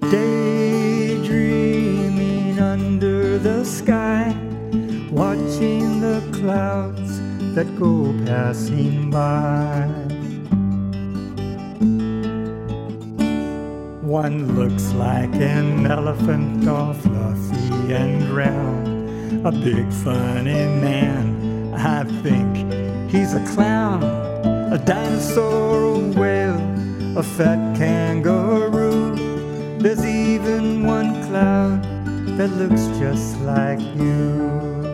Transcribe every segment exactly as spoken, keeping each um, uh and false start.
Daydreaming under the sky, watching the clouds that go passing by. One looks like an elephant, all fluffy and round, a big funny man. I think he's a clown, a dinosaur, a whale, a fat kangaroo. There's even one cloud that looks just like you.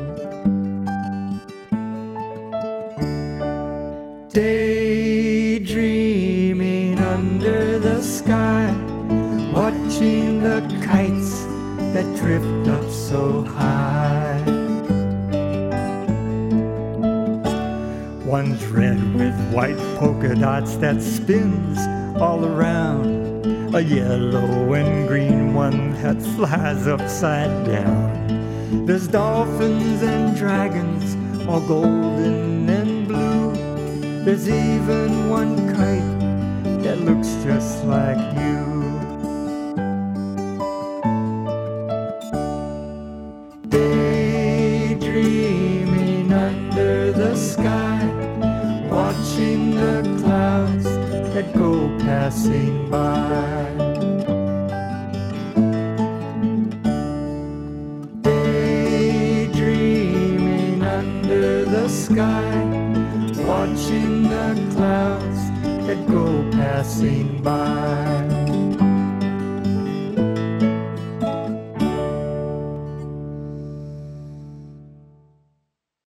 Daydreaming under the sky, watching the kites that drift up so high. One's red with white polka dots that spins all around, a yellow and green one that flies upside down. There's dolphins and dragons, all golden and blue. There's even one kite that looks just like you. Daydreaming under the sky, watching the clouds that go passing by. Daydreaming under the sky, watching the clouds that go passing by.